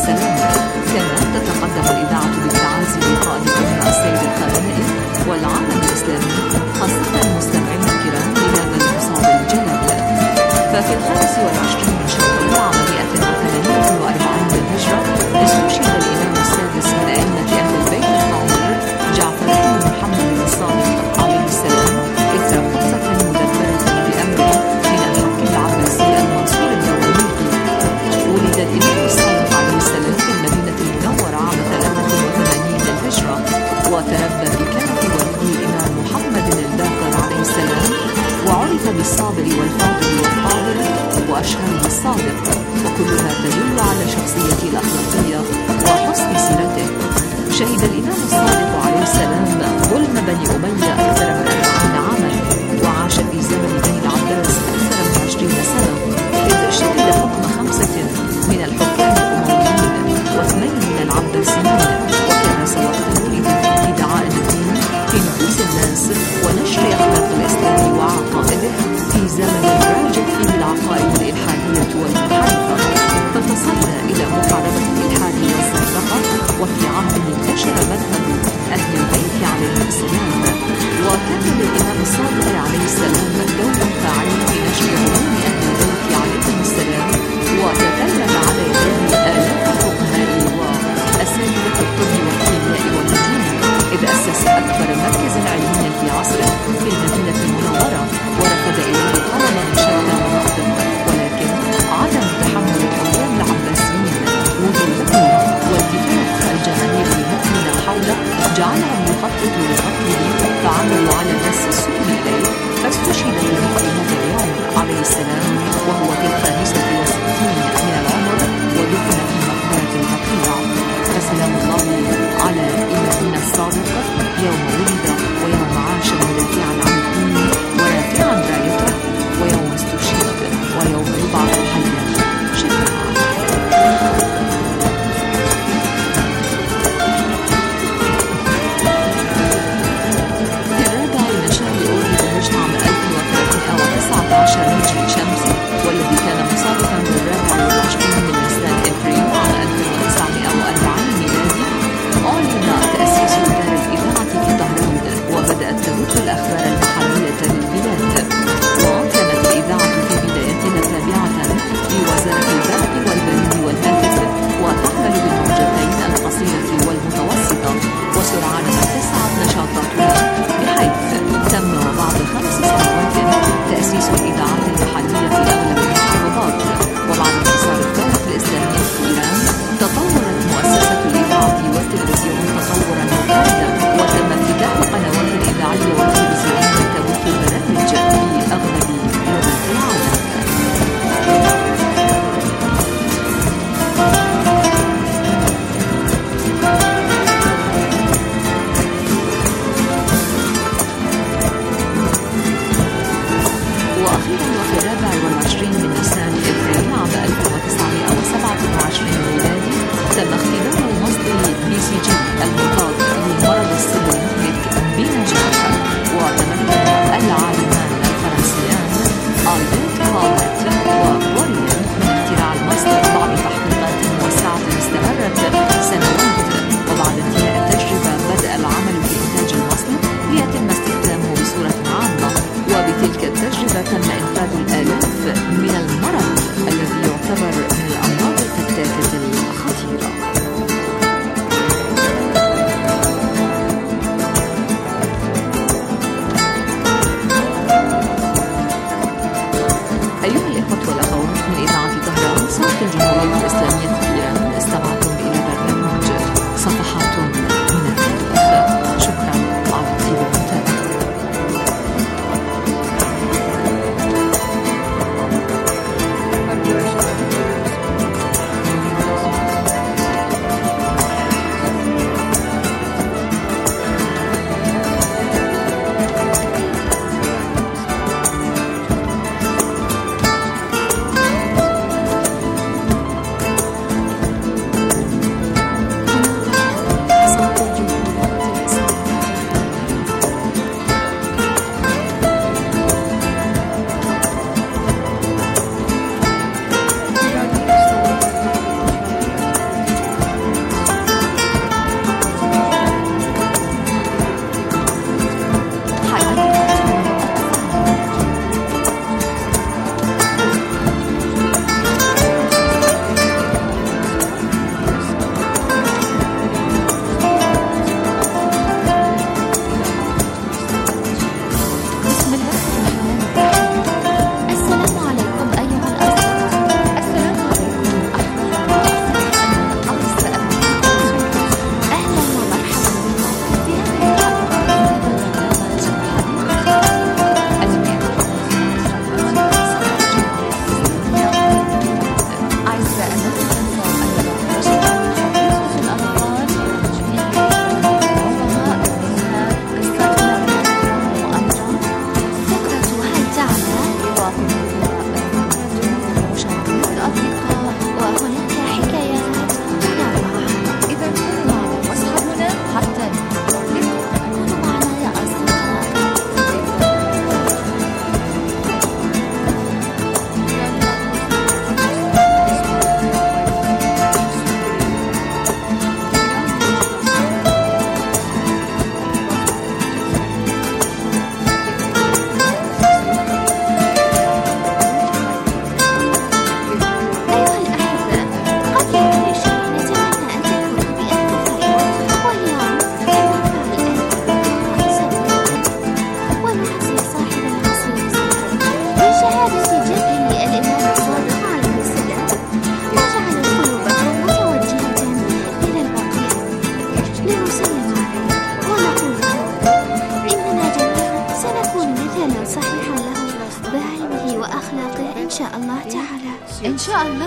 السلام. كانت تتقدم الإذاعة بالتعازي لقائدنا السيد الخامنئي والعالم الإسلامي، خاصة المستمعين الكرام لهذا الحصاد الجلل. ففي 25 من شوال عام 148 للهجرة استشهد الإمام السادس من أئمة أهل البيت الطاهر جعفر بن محمد الصادق عليه السلام إثر قصة مدبرة بأمره من الحاكم العباسي المنصور الدواميقي. ولد الإمام الصادق عليه السلام في المدينة المنورة عام 83 للهجرة، وتربى في كنف والده الإمام محمد الباقر عليه السلام، وعرف بالصابر والفاضل والطاهر وأشهره الصادق، وكلها تدل على شخصيته الأخلاقية وحسن سيرته. شهد الإمام الصادق عليه السلام ظلم بني أمية أكثر من 40 عاما، وعاش في زمن بني العباس أكثر من 20 سنة، إذ شهد حكم 5 من الحكام الأمويين و2 من العباسيين، وكان سبقته في دعاء الدين في نفوس الناس ونشر أخلاق الإسلام وعقائده في زمن راجت فيه العقائد الإلحادية والمنحرفة، فتصدى إلى محاربة الإلحاد والزندقة، وفي عهده انتشر مذهب أهل البيت عليهم السلام. وكان للإمام الصادق عليه السلام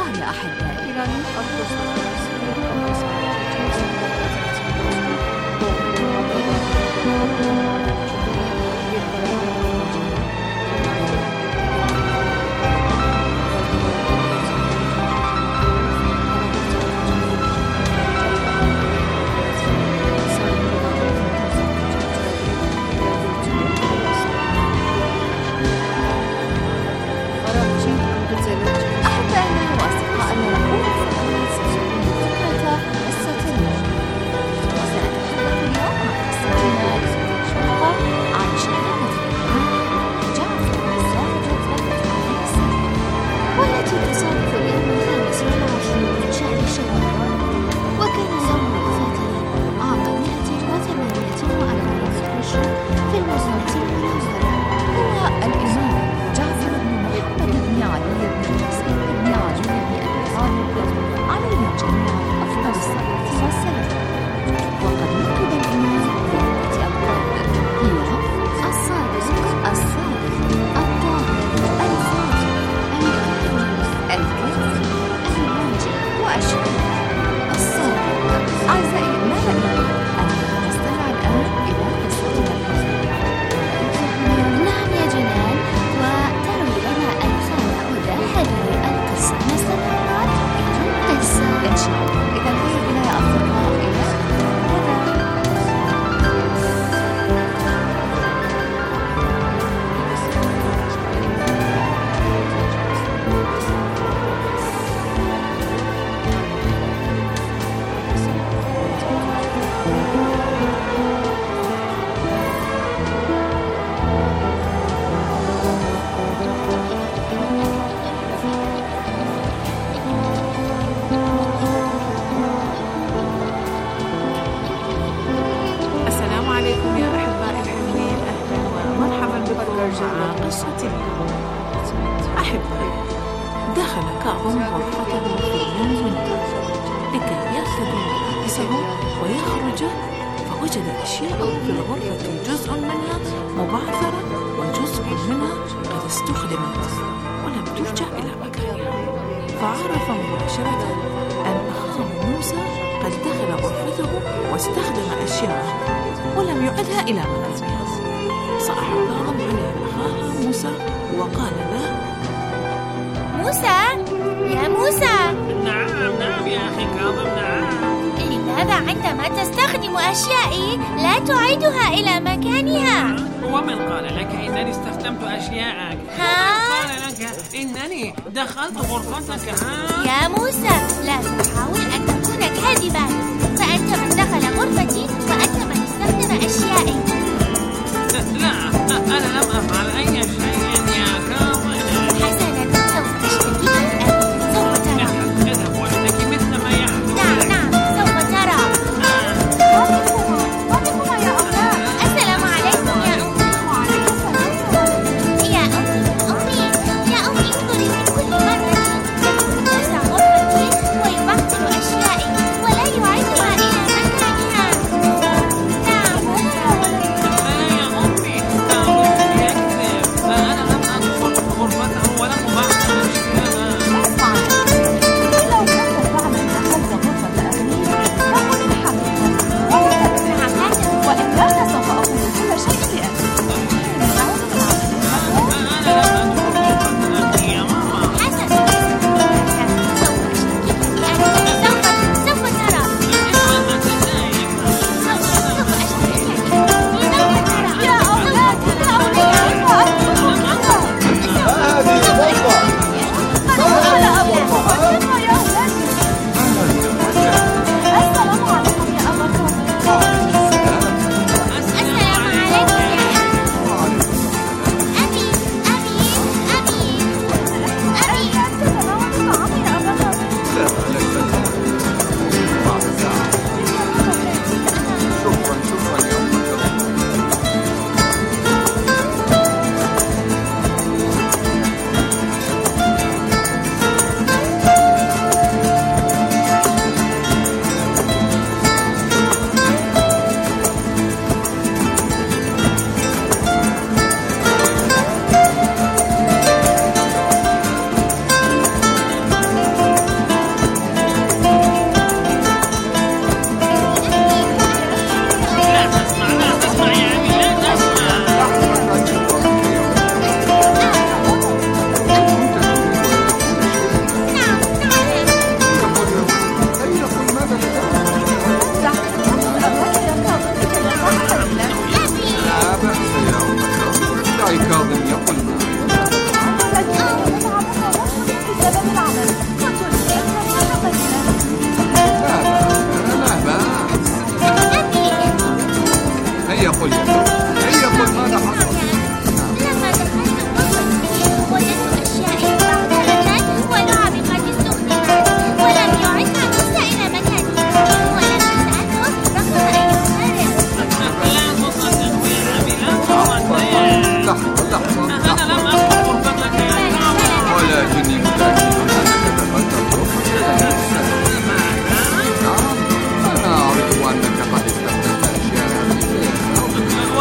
الإنذار يا أحبائي. دخل كعب غرفته في اليوم لكي يأخذ ملابسه ويخرج، فوجد أشياء في الغرفة جزء منها مبعثرة وجزء منها قد استخدمت ولم ترجع إلى مكانها، فعرف مباشرة أن أخاه موسى قد دخل غرفته واستخدم أشياءه ولم يعدها إلى مكانها. فأعرض على أخاه موسى وقال له: موسى، يا موسى. نعم يا أخي كاظم، نعم. لماذا عندما تستخدم أشيائي لا تعيدها إلى مكانها؟ ومن قال لك إنني استخدمت أشياءك؟ ها؟ قال لك إنني دخلت غرفتك؟ يا موسى، لا تحاول أن تكون كاذبا، فأنت من دخل غرفتي وأنت من استخدم أشيائي. لا، أنا لم أفعل أي شيء يا كاظم. حسنا، سوف تشتكي الآن، سوف ترى. اذهب واشتكي مثل ما يحدث. نعم، سوف ترى. وعليكم يا أولاد. السلام عليكم يا أمي. وعليكم السلام. يا أمي، انظري، من كل مرة يدخل موسى غرفتي ويبعثر أشيائي ولا يعيد قل يا ترى، هيا قل ماذا حصل؟ لما دخلت غرفتي وجدت أشيائي مبعثرة ولعبي قد استخدمت ولم يعدها موسى إلى مكانها، ولما سألته رفض أن يعترف. لا تصدق يا أبي، لا تصدق. لحظة أنا لم أدخل غرفتك يا أبي، ولكني متأكد أنك دخلت غرفة موسى. نعم، أنا أعرف أنك قد استخدمت أشياء فيها.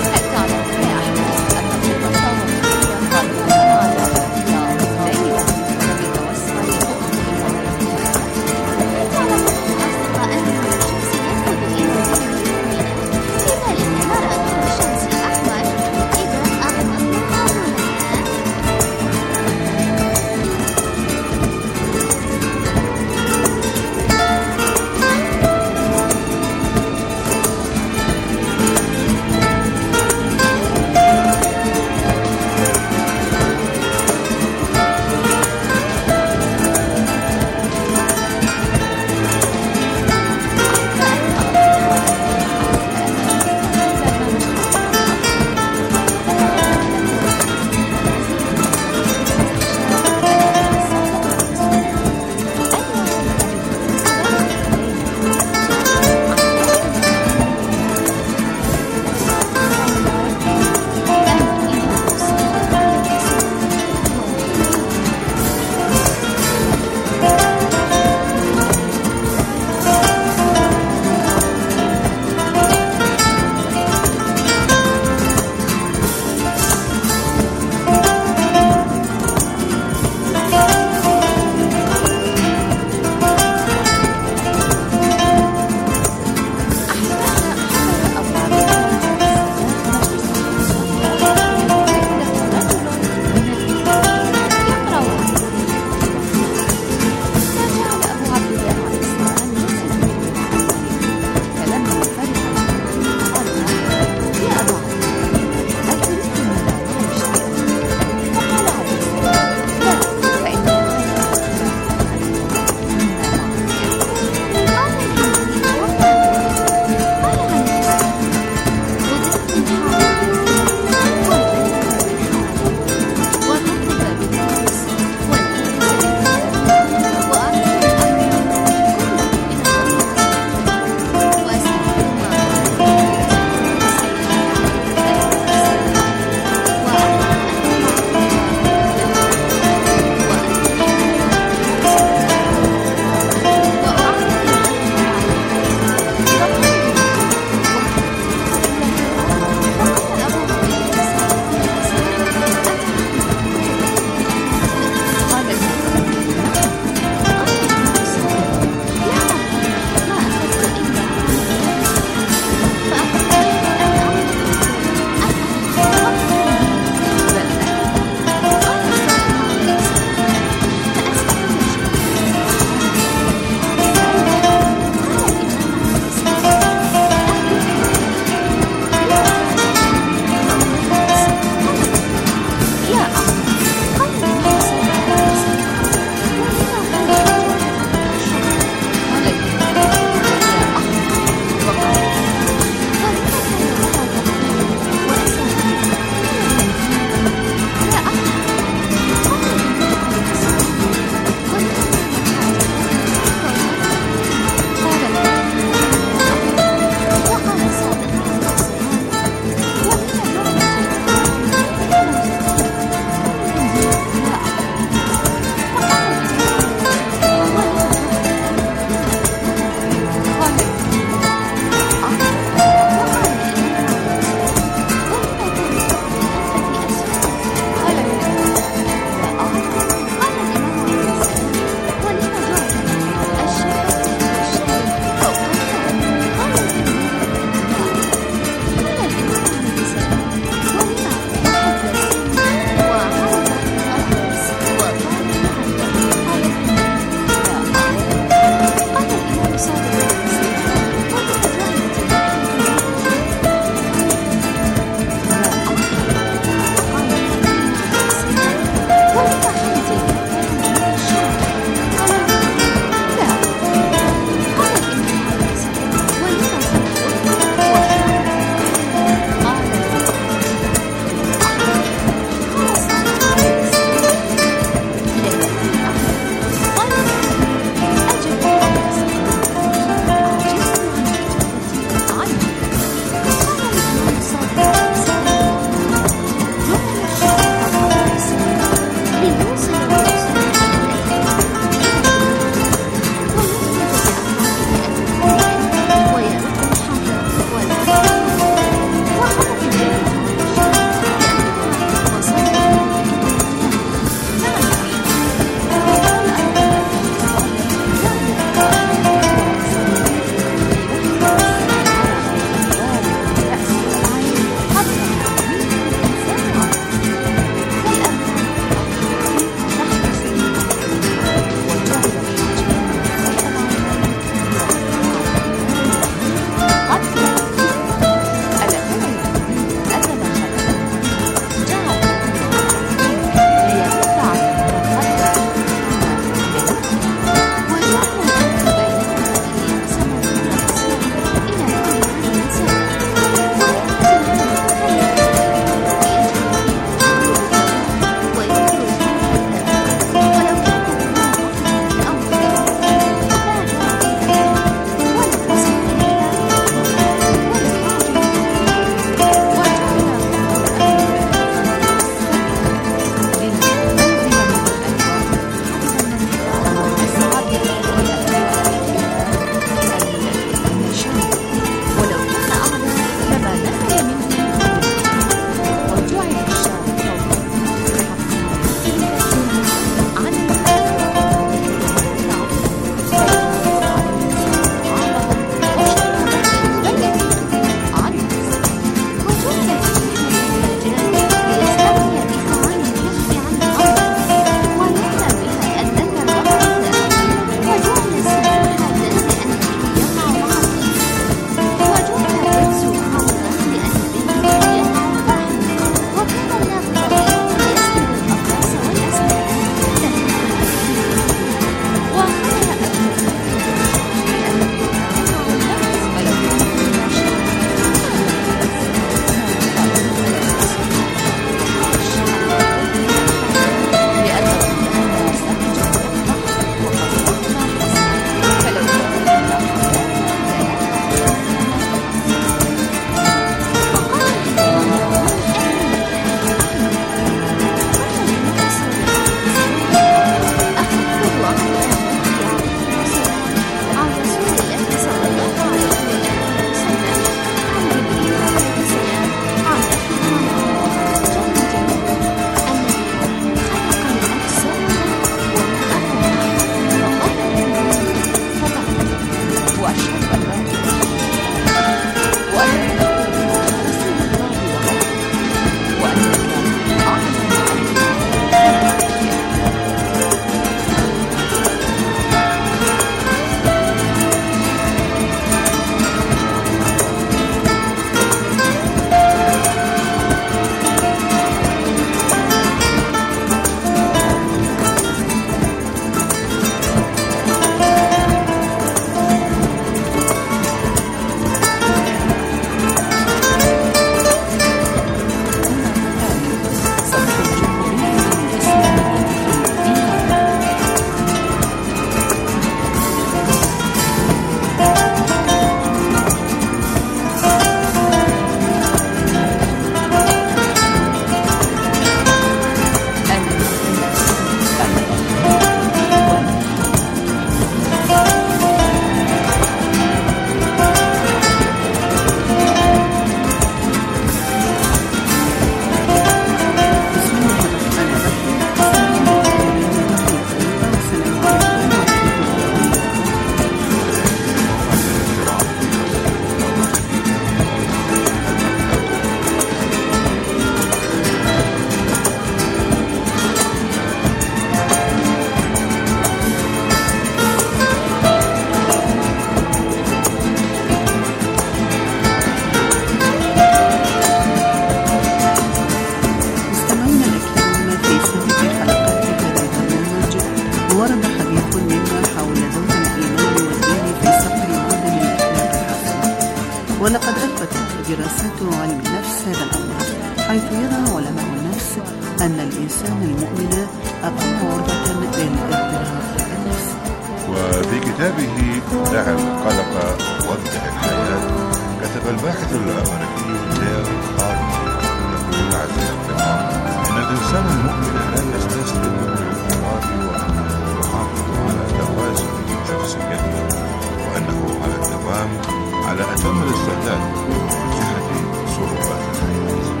ولقد أثبتت دراسات علم النفس هذا الأمر، حيث يرى علماء النفس أن الإنسان المؤمن أقل عرضة للاضطراب النفسي. وفي كتابه دع القلق وابدع الحياة كتب الباحث الأمريكي ديل كارنيجي يقول عزيزي الكرام إن الإنسان المؤمن لا يستسلم للاضطراب وأنه يحافظ على توازن شخصيته وأنه على الدوام على أتم الاستعداد لمواجهة صعوبات الحياة.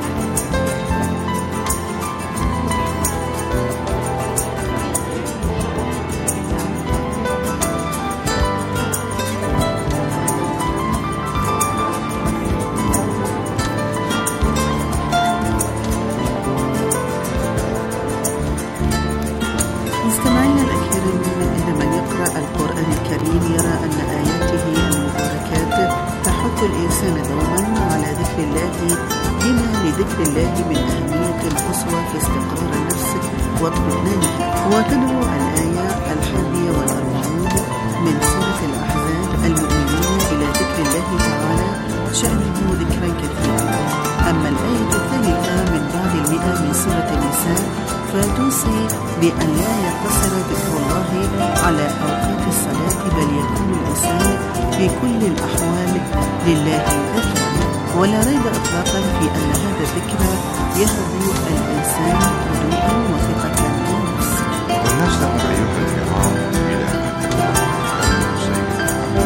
مستمعينا الأكارم، إن من يقرأ القرآن الكريم يرى أن آياته المباركات تحث الإنسان دوما على ذكر الله، بما لذكر الله من أهمية قصوى في استقرار النفس واطمئنانها. وتدعو الآية 41 من سورة الأحزاب المؤمنين إلى ذكر الله تعالى شأنه ذكرا كثيرا. أما الآية الثالثة من بعد 100 من سورة النساء فتوصي بأن لا يقتصر ذكر الله على أوقات الصلاة، بل يكون الإنسان في كل الأحوال لله ذكرا. ولا ريب إطلاقا في أن هذا الذكر يهب الإنسان هدوءا وثقة بالنفس. ولنستمع أيها الكرام إلى ما ذكر السيد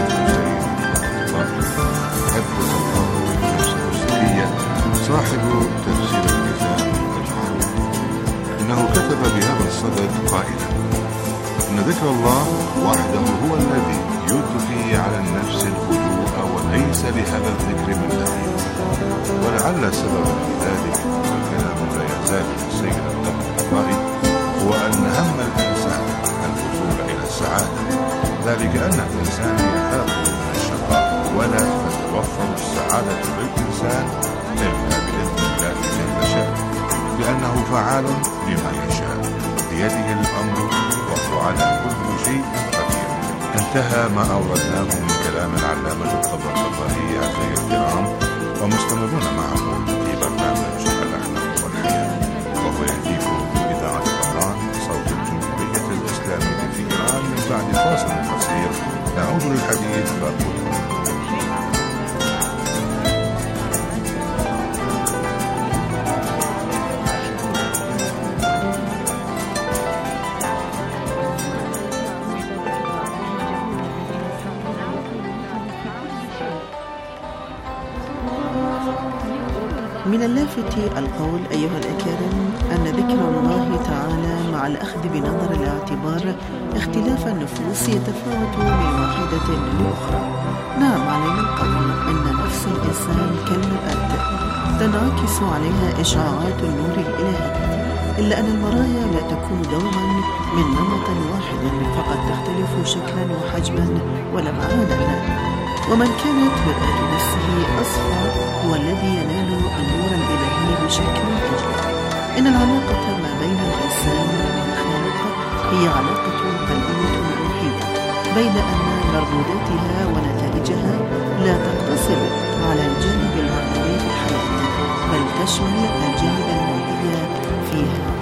قدس الله نفسه الزكية صاحب تفسير الكتاب المجموع، إنه كتب بهذا الصدد قائلا: إن ذكر الله وحده هو الذي يضفي على النفس الهدوء وليس لهذا الذكر من دليل. ولعل سببا في ذلك، والكلام لا يزال سيد الطبري، هو أن هم الإنسان الوصول إلى السعادة، ذلك أن الإنسان يخاف من الشقاء، ولا تتوفر السعادة للإنسان إلا بإذن الله جل شأنه، لأنه فعال لما يشاء، بيده الأمر وهو على كل شيء قدير. انتهى ما أوردناه من كلام العلامة الطبري أعزائي الكرام، ومستمرون معكم في برنامج الأخلاق والحياة، وهو يأتيكم إذاعة طهران صوت الجمهورية الإسلامية في إيران. من بعد فاصل قصير نعود للحديث باقي. من اللافت القول أيها الأكارم أن ذكر الله تعالى مع الأخذ بنظر الاعتبار اختلاف النفوس يتفاوت من واحدة لأخرى. نعم، علينا القول أن نفس الإنسان كالمرآة تنعكس عليها إشعاعات النور الإلهي، إلا أن المرايا لا تكون دوما من نمط واحد، فقد تختلف شكلا وحجما ولمعانا. ومن كانت مرآة نفسه أصفى هو الذي ينال النور الإلهي بشكل أجل. إن العلاقة ما بين الإنسان والخالق هي علاقة قلبية روحية، بين أن مردوداتها ونتائجها لا تقتصر على الجانب المعنوي في الحياة، بل تشمل الجانب المادي فيها.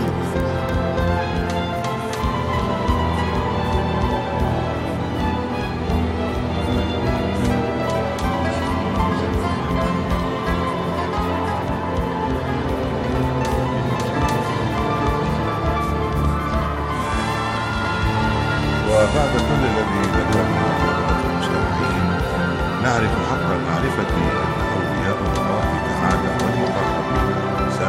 وبعد كل الذي ذكرناه المشاهدين، نعرف حق المعرفة أن أولياء الله تعالى والمقربين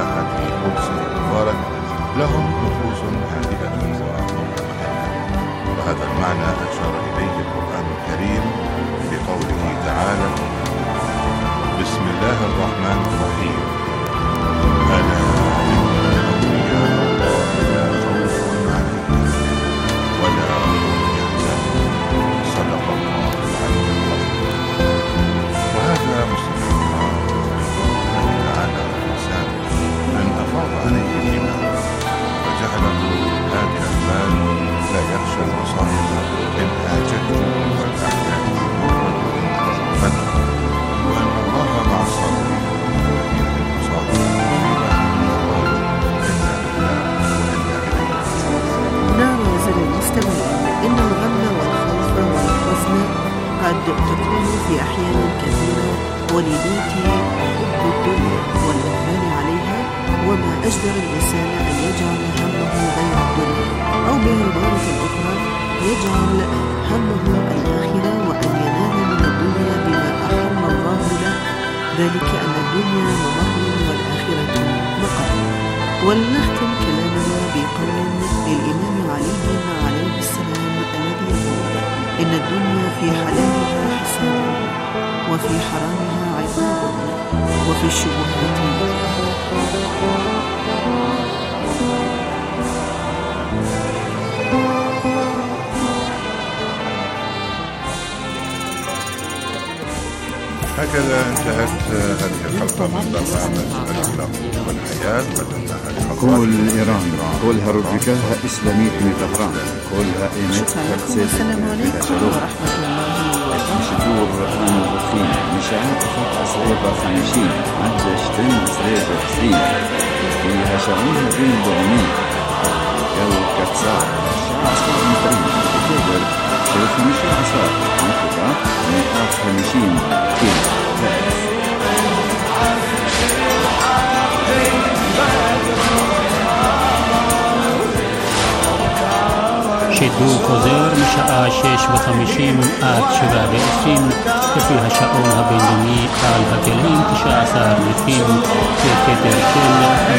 حب الدنيا والإقبال عليها، وما أجدر الإنسان أن يجعل همه غير الدنيا، أو بعبارة أخرى يجعل همه الآخرة وأن ينال من الدنيا بما أحل الله له، ذلك أن الدنيا ممر والآخرة مقر. ولنختم كلامنا بقول للإمام علي عليه السلام الذي يقول: إن الدنيا في حلالها حساب، وفي حرامها عقاب، وفي الشبهات هكذا انتهت هذه الحلقة من برنامج الأخلاق والحياة. قدمناها لكم كل إيران كلها ربكها إسلامية من طهران، كلها إيمت السلام عليكم ورحمة الله وبركاته. مشدور الموظفين مشاعر أخذ أسريبا 50 عدى شتن أسريبا 20 فيها شعونها بين الدعمين جو كتسار الشعر أصلا مطرين بكبر شوف مشي أسار نقطة 150 كيلو ثالث. شدوا كوزير مشاء 56 آت 27 فيها شؤونها بينما قال هجلين 19 مثيم في كدر كل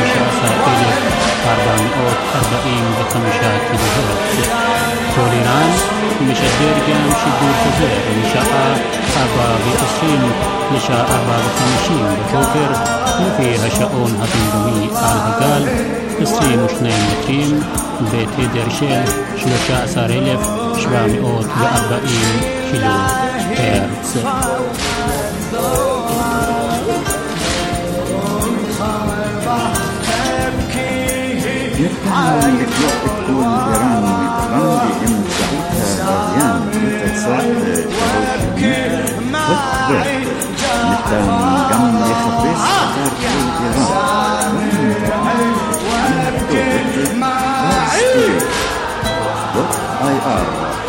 15,445 كيلو هرتز. كوليران مشدير جام شدوا كوزير مشاء 24 مشاء 54 بكوكر فيها شؤونها بينما قال هجال 22 مترين بيتي درشل 13,740 كيلو هرتز. يتكلم يطلق كل إيران متغني إن سعيدها غاليان متساعد شهوش وقت مثل قم يخبص أثار كل إيران .ir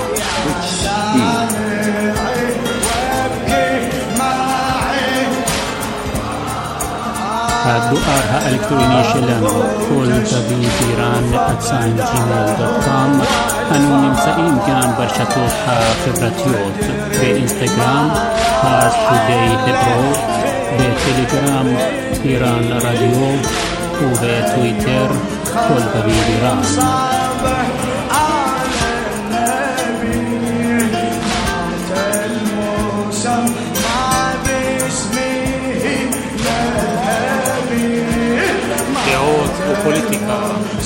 الدؤارها الكترونية شلن كل تبيديران @gmail.com. أنو نمسئين كان برشتوتها خبرتيوت بإنستغرام هاز توداي هبرو، بتليجرام إيران راديو، وبتويتر كل تبيديران. وبوليتيكا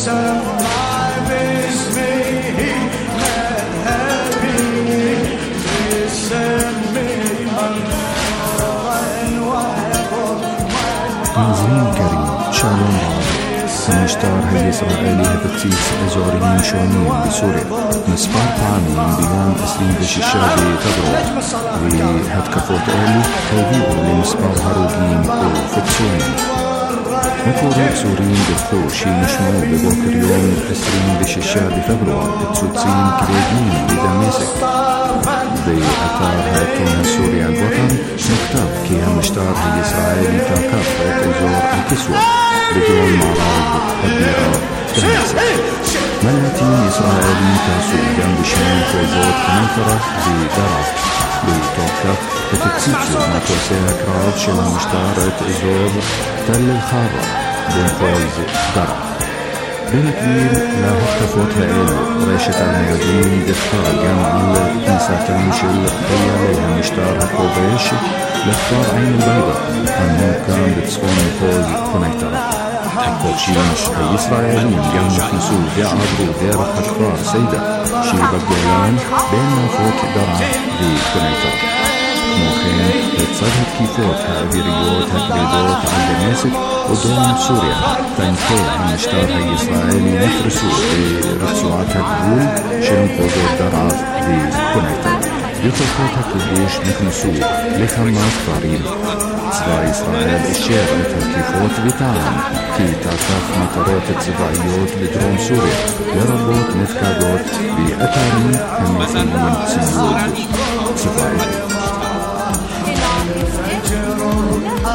تنظيم كريم شالون رابع المشتار هي إسرائيلي هبتيس أزوريين شونين بسوريا مسفار طعامين بيوم 26 فبراير وهتكفوت آلي هيديو لمسفار هروجين وفتسونين. مكورات سوريين بالثور شي نشمو ببوكر يوم 26 فبراير بتسوتسين كريدين بدمشق بأثار هاتون سوريا الوطن مكتب كيها مشتار هي إسرائيلي تاكاف وتزور الكسوة رجال معراض الديرة دمشق. ملاتين إسرائيلي تاسو جنب شمال فوزات كنيفرة بدرع بتوقف بتتسيتسو متوسيها كراب شل مشتارة زور تل الخارة بين فوز درع. بنكبير لا هتفوتها إلو ريشة الميادين دفتار جامع الإنسات المشل خياليها مشتارها كوبيش لاختار عين البيضة أنه كان بتصفون فوز كنيترة. حكوت شيمش هي إسرائيليين جمع نسول بيعرضوا دير أكفار سيدة شي بقولان بين فوت درع دي كنيترة. موخين اتصدت كيفوت هابيريوت هكريدوت عن دمشق ودوم سوريا تنكي عن مشتار هي إسرائيلي نفرسو برسوعات الجول شن قدر درع دي كنيترة. يطلقوتها كليش نكنسو لخمات قريب صباع إسرائيل الشير مثل كيفوت بتاعهم كي تعتقد مطارات الزباعيات بدروم سوريا لربوت مفكادات بأتارين هميثيين سنوود صباعي.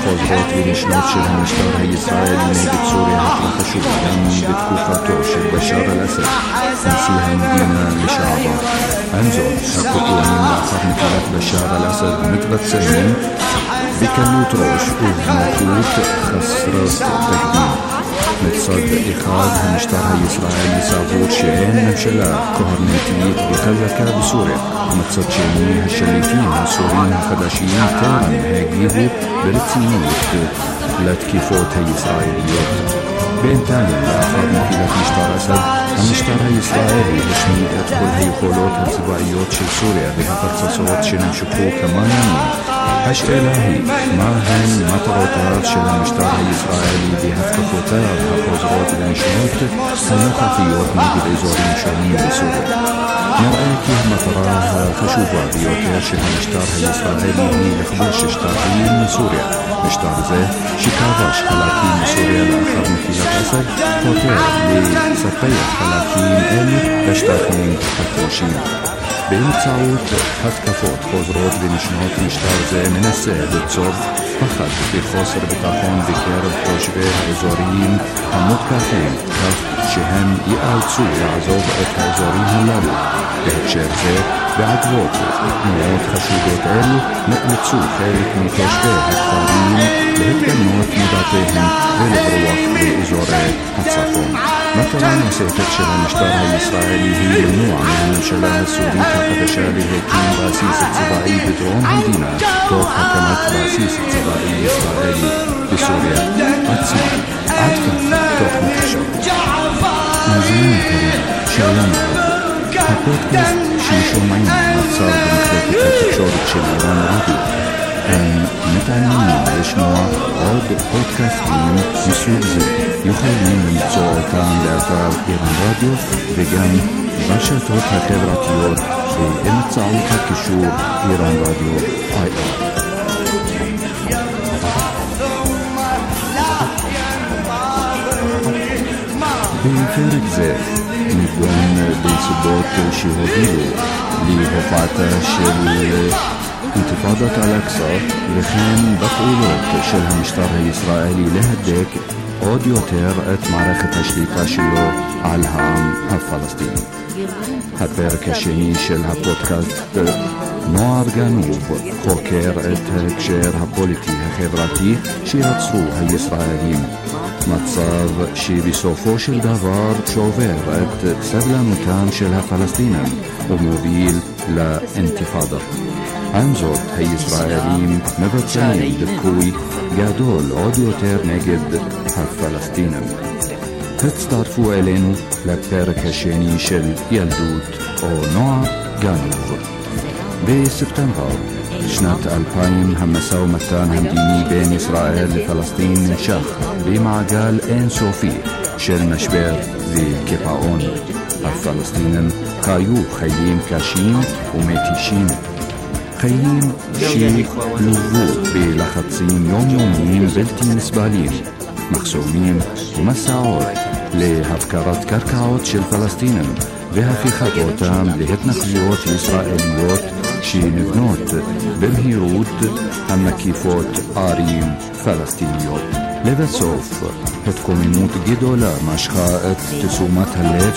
החוזרות ונשנות של המשטר הישראלי נגד סוריה התרחשו גם בתקופתו של בשאר אל-אסד, נשיא המדינה לשעבר. עם זאת, הפיגועים לאחר נפילת בשאר אל-אסד מתבצעים בקלות ראש ובנוחות חסרת תקדים. מצד אחד, המשטר הישראלי סבור שאין ממשלה קוהרנטית וחזקה בסוריה. מצד שני, השליטים הסוריים החדשים טרם הגיבו ברצינות לתקיפות הישראליות. בינתיים, לאחר נפילת משטר אסד, המשטר הישראלי השמיד את כל היכולות הצבאיות של סוריה והפצצות שנמשכו כמה ימים. השאלה היא, מה הן מטרותיו של המשטר הישראלי בהתקפותיו החוזרות ונשנות הנוכחיות נגד אזורים שונים בסוריה? נראה כי המטרה החשובה ביותר של המשטר הישראלי היא לכבוש שטחים מסוריה. משטר זה, שכבש חלקים מסוריה לאחר נפילת אסד, חותר לספח חלקים אלו בשטחים הכבושים. באמצעות התקפות חוזרות ונשנות, משטר זה מנסה ליצור פחד וחוסר ביטחון בקרב תושבי האזורים המותקפים, כך שהם ייאלצו לעזוב את האזורים הללו. בהקשר זה, בעקבות תנועות חשודות אלו, נאלצו חלק מתושבי הכפרים להתפנות מבתיהם ולברוח לאזורי הצפון. מטרה נוספת של המשטר הישראלי היא למנוע מהממשלה הסורית החדשה להקים בסיס צבאי בדרום המדינה, תוך הקמת בסיס צבאי ישראלי בסוריה עצמה. עד כאן תוך מחשב. מאזינים יקרים, שלום רב. הפודקאסט ששומעים נוצר במחלקת התקשורת של איראן רדיו. הם מתעניינים לשמוע עוד פודקאסטים מסוג זה. יכולים למצוא אותם באתר איראן רדיו וגם ברשתות החברתיות באמצעות הקישור איראן רדיו IR. בפרק זה נידון בנסיבות שהובילו להופעתה של אינתיפאדת אל-אקצא וכן בפעולות של המשטר הישראלי להדק עוד יותר את מערכת השליטה שלו על העם הפלסטיני. הפרק השני של הפודקאסט נוער גנוב חוקר את ההקשר הפוליטי החברתי שיצרו הישראלים, מצב שבסופו של דבר שובר את סבלנותם של הפלסטינים ומוביל לאינתיפאדה. עם זאת, הישראלים מבצעים דיכוי גדול עוד יותר נגד הפלסטינים. הצטרפו אלינו לפרק השני של ילדות או נוער גנוב. בספטמבר שנת 2000 המשא ומתן המדיני בין ישראל לפלסטין נמשך במעגל אינסופי של משבר וקיפאון. הפלסטינים חיו חיים קשים ומתישים, חיים שלוו בלחצים יומיומיים בלתי נסבלים, מחסומים ומסעות להפקרת קרקעות של פלסטינים והפיכת אותם להתנחלויות ישראליות שנבנות במהירות המקיפות ערים פלסטיניות. לבסוף, התקוממות גדולה משכה את תשומת הלב